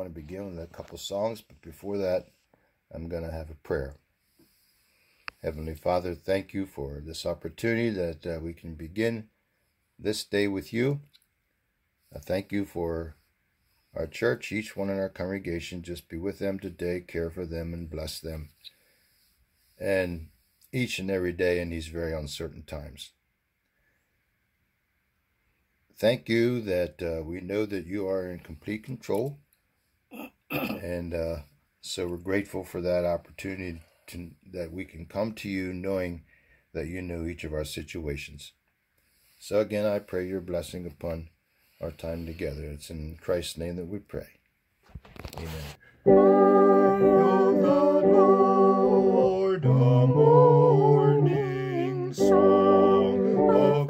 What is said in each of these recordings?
to begin with a couple songs, but before that, I'm going to have a prayer. Heavenly Father, thank you for this opportunity that we can begin this day with you. I thank you for our church, each one in our congregation. Just be with them today, care for them, and bless them. And each and every day in these very uncertain times. Thank you that we know that you are in complete control. And so we're grateful for that opportunity that we can come to you knowing that you know each of our situations. So again, I pray your blessing upon our time together. It's in Christ's name that we pray. Amen. Hail the Lord, a morning song of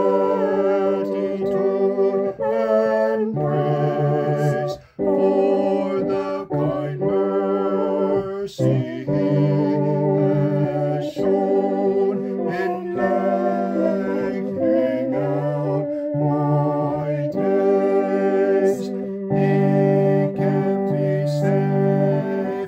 gratitude and praise for the kind mercy He has shown in lengthening out my days. He kept me safe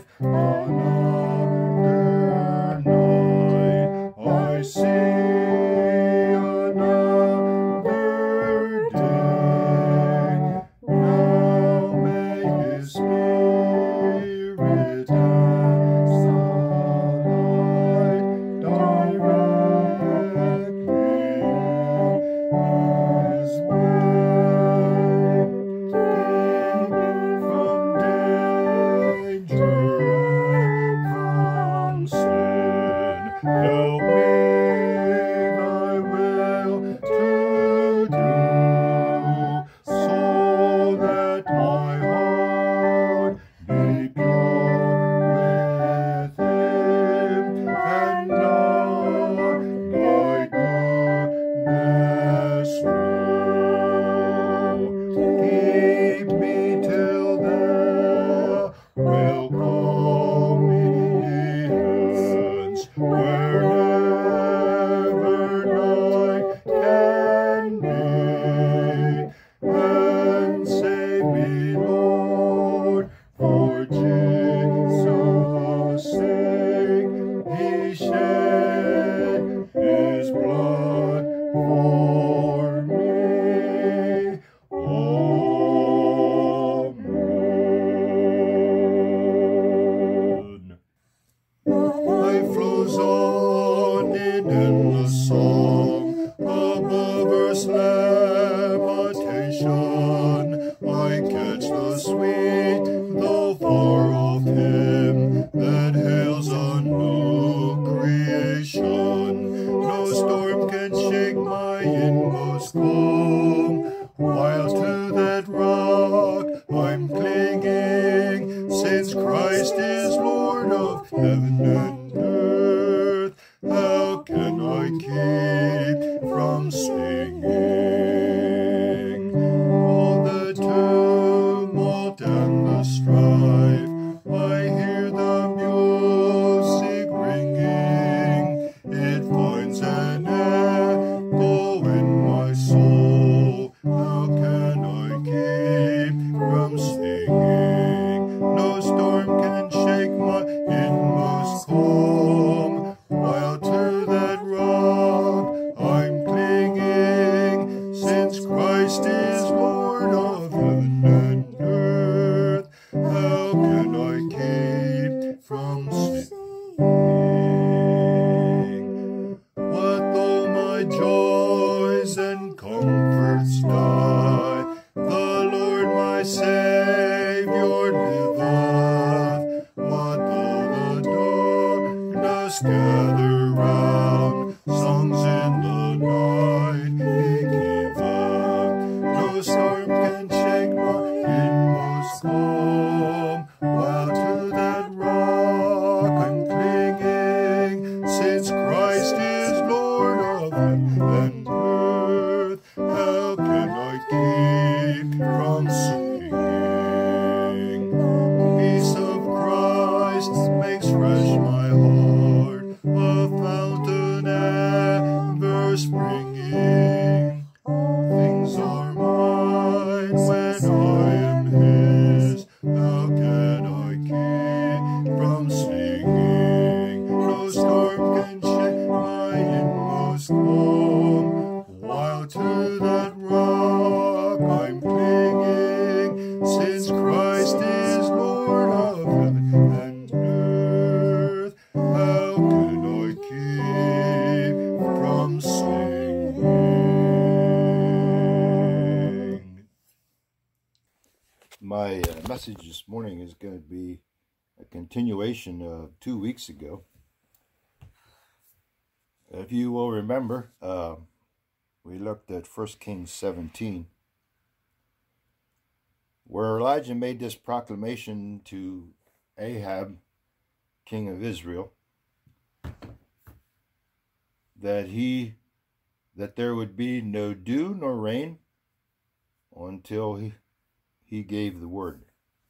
My message this morning is going to be a continuation of 2 weeks ago. If you will remember, we looked at 1 Kings 17, where Elijah made this proclamation to Ahab, king of Israel, that there would be no dew nor rain until he gave the word.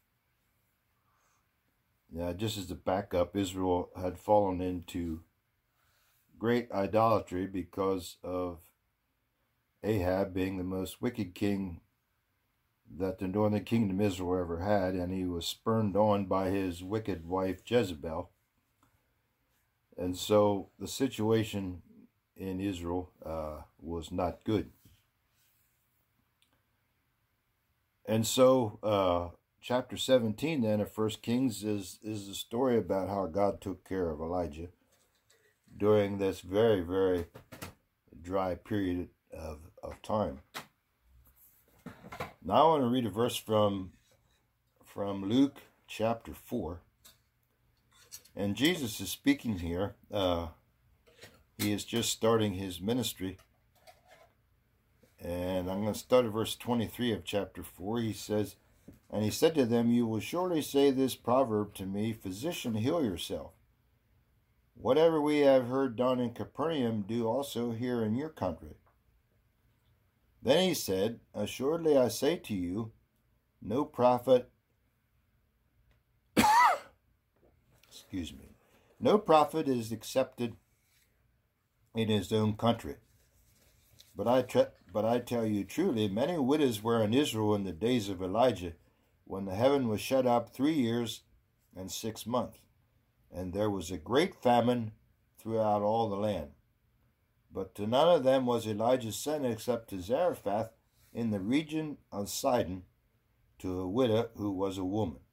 Now, just as a backup, Israel had fallen into great idolatry because of Ahab being the most wicked king that the northern kingdom of Israel ever had, and he was spurned on by his wicked wife Jezebel. And so the situation in Israel was not good. And so chapter 17 then of 1 Kings is the story about how God took care of Elijah during this very, very dry period of time. Now I want to read a verse from Luke chapter 4. And Jesus is speaking here. He is just starting his ministry. And I'm going to start at verse 23 of chapter 4. He says, "And he said to them, You will surely say this proverb to me, Physician, heal yourself. Whatever we have heard done in Capernaum, do also here in your country." Then he said, "Assuredly I say to you, no prophet no prophet is accepted in his own country. But I tell you truly, many widows were in Israel in the days of Elijah, when the heaven was shut up 3 years and 6 months, and there was a great famine throughout all the land. But to none of them was Elijah sent except to Zarephath in the region of Sidon, to a widow who was a woman."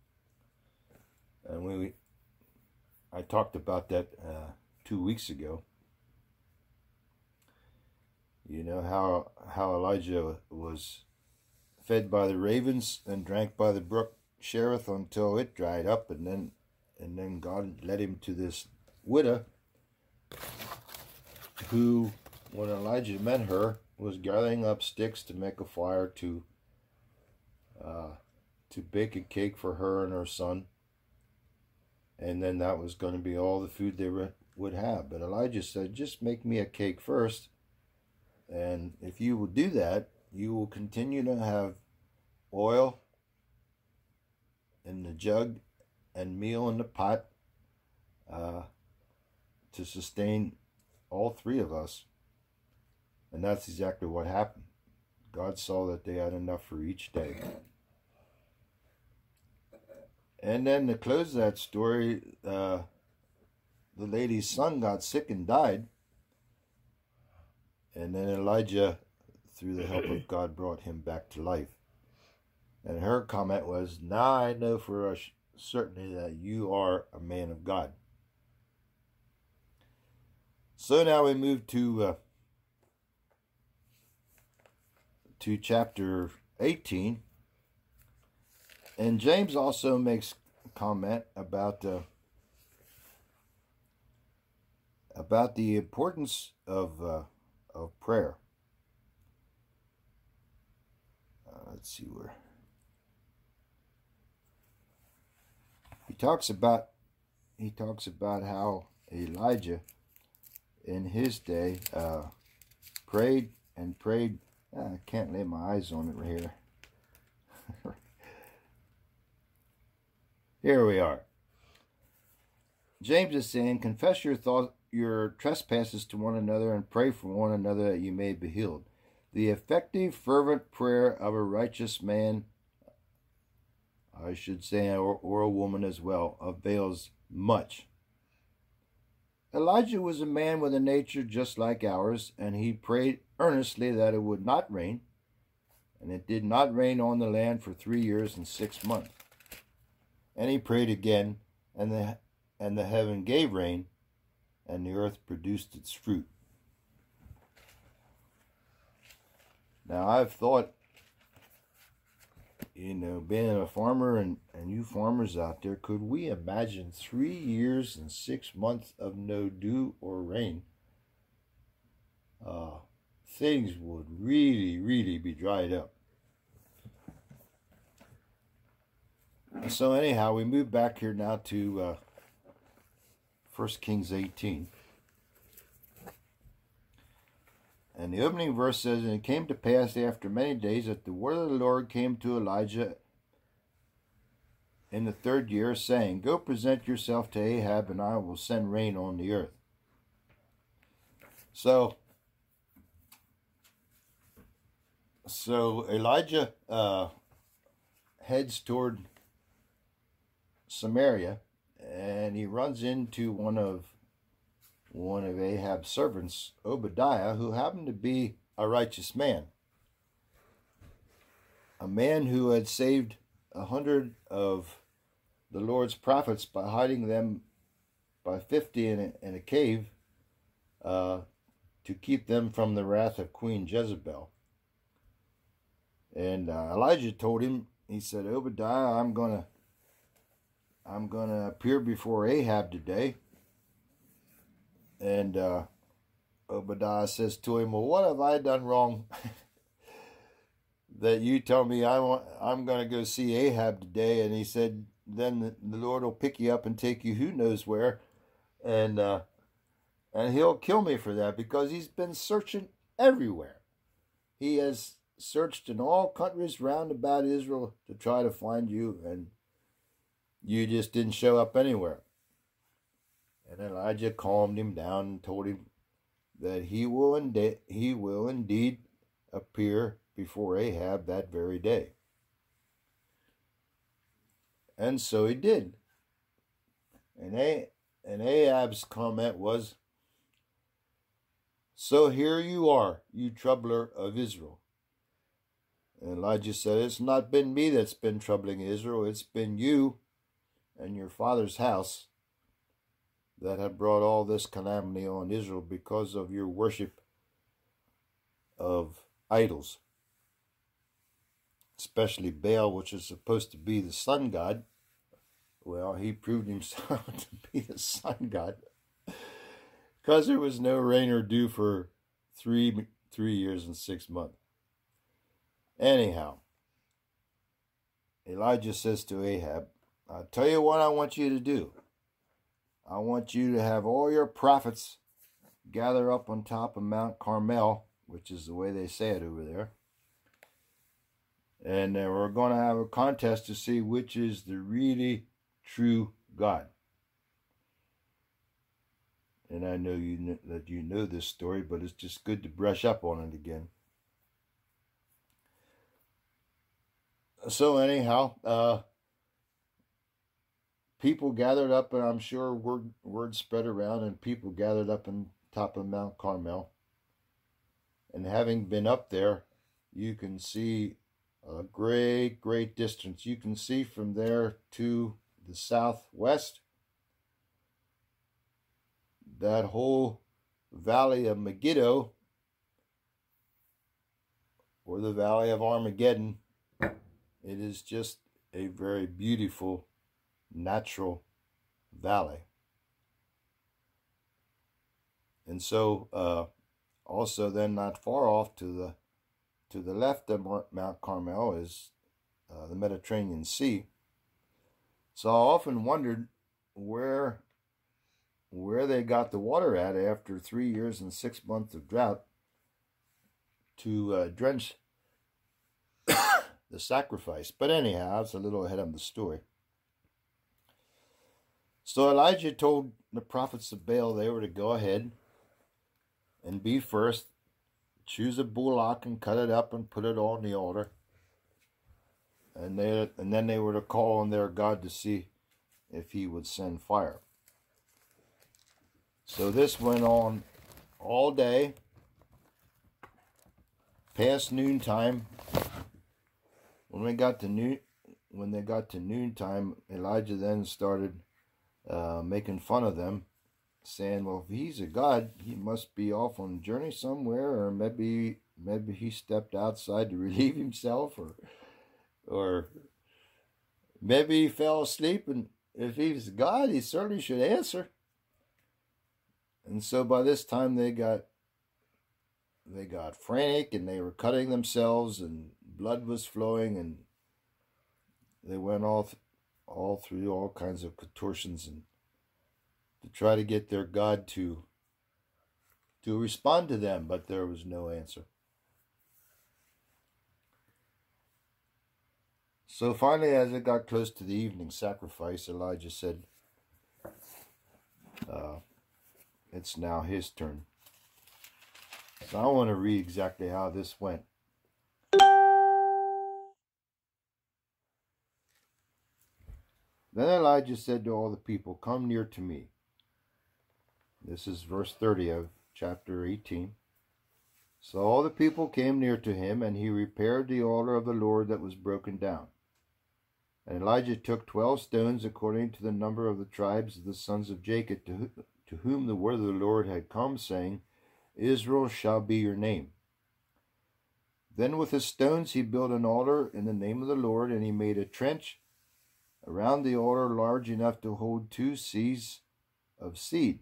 And I talked about that 2 weeks ago. You know how Elijah was fed by the ravens and drank by the brook Cherith until it dried up, and then God led him to this widow who, when Elijah met her, was gathering up sticks to make a fire to bake a cake for her and her son, and then that was going to be all the food they would have. But Elijah said, "Just make me a cake first, and if you will do that, you will continue to have oil in the jug and meal in the pot to sustain all three of us." And that's exactly what happened. God saw that they had enough for each day. And then to close that story, the lady's son got sick and died. And then Elijah, through the help of God, brought him back to life. And her comment was, "Now I know for a certainty that you are a man of God." So now we move to chapter 18. And James also makes a comment about the importance of prayer. Let's see where he talks about how Elijah in his day prayed and prayed. I can't lay my eyes on it right here. Here we are. James is saying, "Confess your trespasses to one another and pray for one another that you may be healed. The effective, fervent prayer of a righteous man," I should say, or a woman as well, "avails much." Elijah was a man with a nature just like ours, and he prayed earnestly that it would not rain, and it did not rain on the land for 3 years and 6 months. And he prayed again, and the heaven gave rain, and the earth produced its fruit. Now I've thought being a farmer and you farmers out there, could we imagine 3 years and 6 months of no dew or rain? Things would really, really be dried up. So anyhow, we move back here now to 1 Kings 18. And the opening verse says, "And it came to pass after many days that the word of the Lord came to Elijah in the 3rd year, saying, Go present yourself to Ahab, and I will send rain on the earth." So Elijah heads toward Samaria, and he runs into one of Ahab's servants, Obadiah, who happened to be a righteous man, a man who had saved 100 of the Lord's prophets by hiding them by 50 in a cave to keep them from the wrath of Queen Jezebel. And Elijah told him, he said, "Obadiah, I'm gonna appear before Ahab today." And Obadiah says to him, "Well, what have I done wrong that you tell me I'm going to go see Ahab today?" And he said, "Then the Lord will pick you up and take you who knows where, and he'll kill me for that, because he's been searching everywhere. He has searched in all countries round about Israel to try to find you, and you just didn't show up anywhere." And Elijah calmed him down and told him that he will indeed appear before Ahab that very day. And so he did. And Ahab's comment was, "So here you are, you troubler of Israel." And Elijah said, "It's not been me that's been troubling Israel. It's been you and your father's house that have brought all this calamity on Israel because of your worship of idols, especially Baal, which is supposed to be the sun god." Well, he proved himself to be the sun god, because there was no rain or dew for 3 years and 6 months. Anyhow, Elijah says to Ahab, "I'll tell you what I want you to do. I want you to have all your prophets gather up on top of Mount Carmel," which is the way they say it over there. "And we're going to have a contest to see which is the really true God." And I know that you know this story, but it's just good to brush up on it again. So anyhow, people gathered up, and I'm sure word spread around, and people gathered up on top of Mount Carmel. And having been up there, you can see a great, great distance. You can see from there to the southwest that whole valley of Megiddo, or the valley of Armageddon. It is just a very beautiful natural valley. And so also then not far off to the left of Mount Carmel is the Mediterranean Sea. So I often wondered where they got the water at after 3 years and 6 months of drought to drench the sacrifice. But anyhow, it's a little ahead of the story. So Elijah told the prophets of Baal they were to go ahead and be first, choose a bullock and cut it up and put it on the altar. And then they were to call on their God to see if he would send fire. So this went on all day, past noontime. When they got to noontime, Elijah then started making fun of them, saying, "Well, if he's a god, he must be off on a journey somewhere, or maybe he stepped outside to relieve himself, or Or maybe he fell asleep, and if he's God, he certainly should answer. And so by this time they got frantic, and they were cutting themselves, and blood was flowing, and they went all through all kinds of contortions and to try to get their God to respond to them, but there was no answer. So finally, as it got close to the evening sacrifice, Elijah said, it's now his turn. So I want to read exactly how this went. Then Elijah said to all the people, "Come near to me." This is verse 30 of chapter 18. So all the people came near to him, and he repaired the altar of the Lord that was broken down. And Elijah took 12 stones according to the number of the tribes of the sons of Jacob, to whom the word of the Lord had come, saying, "Israel shall be your name." Then with the stones he built an altar in the name of the Lord, and he made a trench around the altar large enough to hold 2 seahs of seed.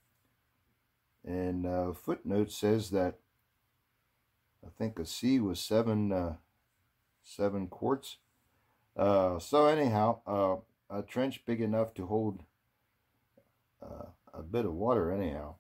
And footnote says that I think a seah was 7 quarts. So anyhow, a trench big enough to hold a bit of water anyhow.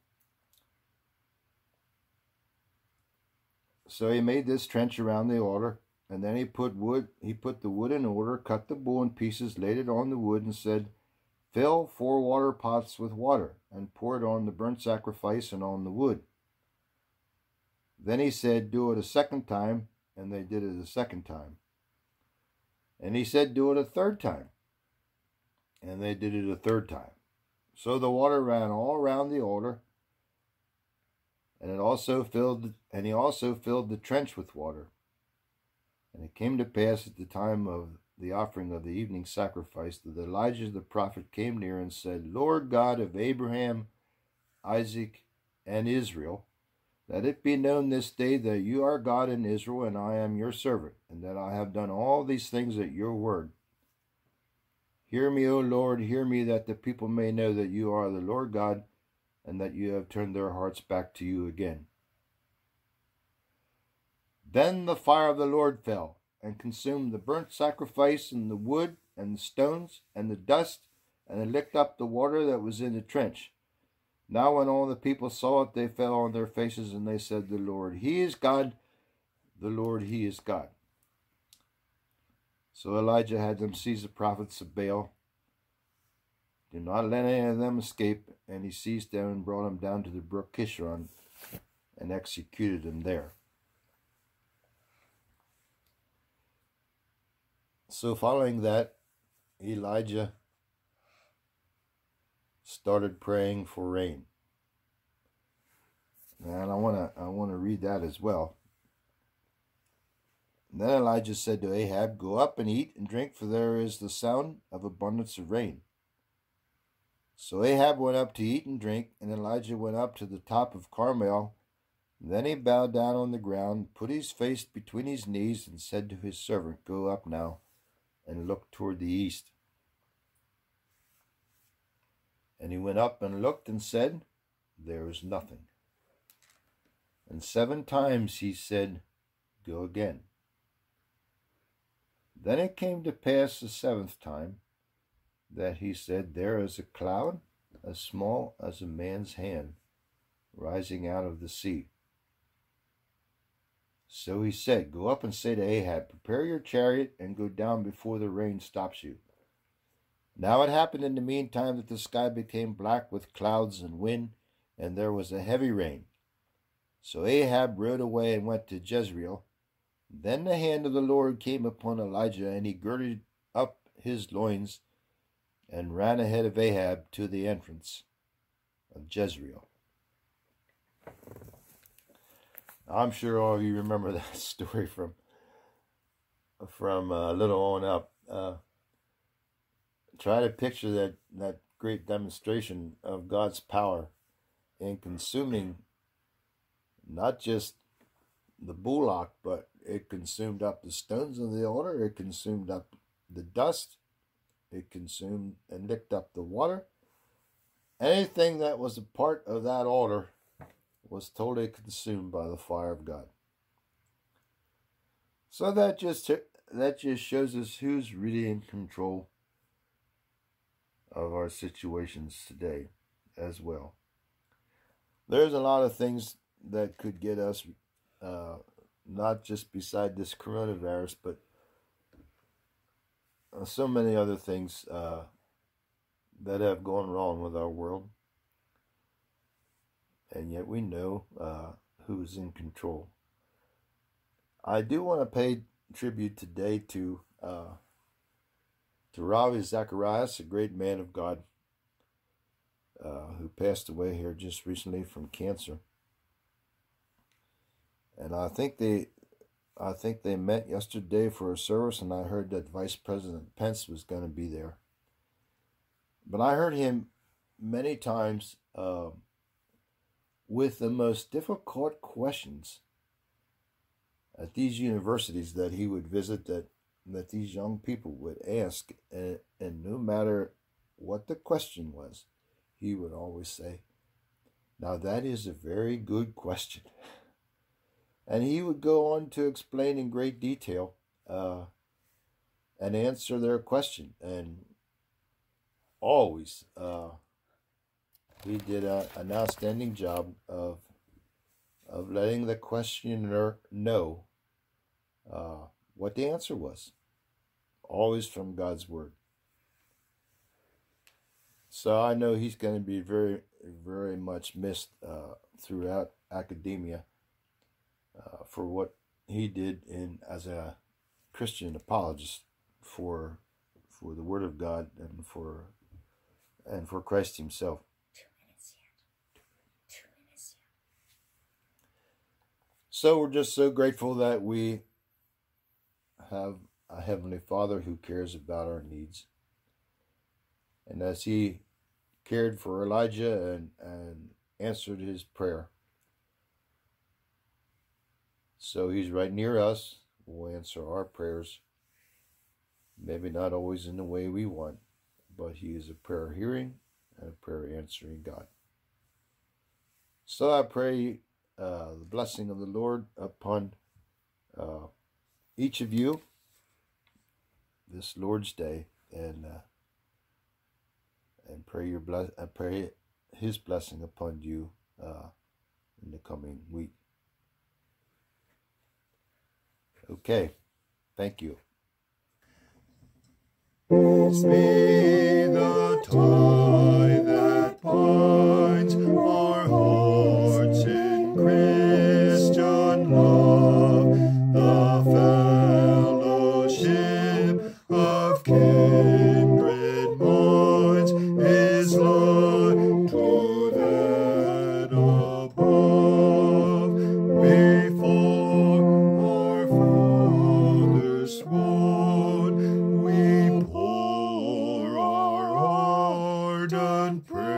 So he made this trench around the altar, and then he put the wood in order, cut the bull in pieces, laid it on the wood, and said, "Fill 4 water pots with water, and pour it on the burnt sacrifice and on the wood." Then he said, "Do it a second time," and they did it a second time. And he said, "Do it a third time," and they did it a third time. So the water ran all around the altar, and he also filled the trench with water. And it came to pass at the time of the offering of the evening sacrifice that Elijah the prophet came near and said, "Lord God of Abraham, Isaac, and Israel, let it be known this day that you are God in Israel, and I am your servant, and that I have done all these things at your word. Hear me, O Lord, hear me, that the people may know that you are the Lord God, and that you have turned their hearts back to you again." Then the fire of the Lord fell, and consumed the burnt sacrifice, and the wood, and the stones, and the dust, and it licked up the water that was in the trench. Now when all the people saw it, they fell on their faces, and they said, "The Lord, He is God. The Lord, He is God." So Elijah had them seize the prophets of Baal. "Do not let any of them escape." And he seized them and brought them down to the brook Kishon and executed them there. So following that, Elijah started praying for rain. And I want to read that as well. Then Elijah said to Ahab, "Go up and eat and drink, for there is the sound of abundance of rain." So Ahab went up to eat and drink, and Elijah went up to the top of Carmel. Then he bowed down on the ground, put his face between his knees, and said to his servant, "Go up now and look toward the east." And he went up and looked and said, "There is nothing." And 7 times he said, "Go again." Then it came to pass the 7th time that he said, "There is a cloud as small as a man's hand rising out of the sea." So he said, "Go up and say to Ahab, prepare your chariot and go down before the rain stops you." Now it happened in the meantime that the sky became black with clouds and wind, and there was a heavy rain. So Ahab rode away and went to Jezreel. Then the hand of the Lord came upon Elijah, and he girded up his loins and ran ahead of Ahab to the entrance of Jezreel. I'm sure all of you remember that story from a little on up. Try to picture that great demonstration of God's power in consuming not just the bullock, but It consumed up the stones of the altar. It consumed up the dust. It consumed and licked up the water. Anything that was a part of that altar was totally consumed by the fire of God. So that just shows us who's really in control of our situations today as well. There's a lot of things that could get us, not just beside this coronavirus, but so many other things that have gone wrong with our world. And yet we know who's in control. I do want to pay tribute today to Ravi Zacharias, a great man of God, who passed away here just recently from cancer. And I think they met yesterday for a service, and I heard that Vice President Pence was going to be there. But I heard him many times with the most difficult questions at these universities that he would visit, that these young people would ask, and no matter what the question was, he would always say, "Now that is a very good question." And he would go on to explain in great detail and answer their question. And always he did an outstanding job of letting the questioner know what the answer was, always from God's Word. So I know he's going to be very, very much missed throughout academia for what he did as a Christian apologist for the Word of God and for Christ Himself. 2 minutes yet. 2 minutes yet. So we're just so grateful that we have a Heavenly Father who cares about our needs. And as He cared for Elijah and answered his prayer, so He's right near us, will answer our prayers. Maybe not always in the way we want, but He is a prayer hearing and a prayer answering God. So I pray the blessing of the Lord upon each of you this Lord's Day, and pray His blessing upon you in the coming week. Okay, thank you. This be the tie that binds our hearts in Christian love, the fellowship of kindred minds is like to that above. Before our fathers sworn, we pour our ardent prayer.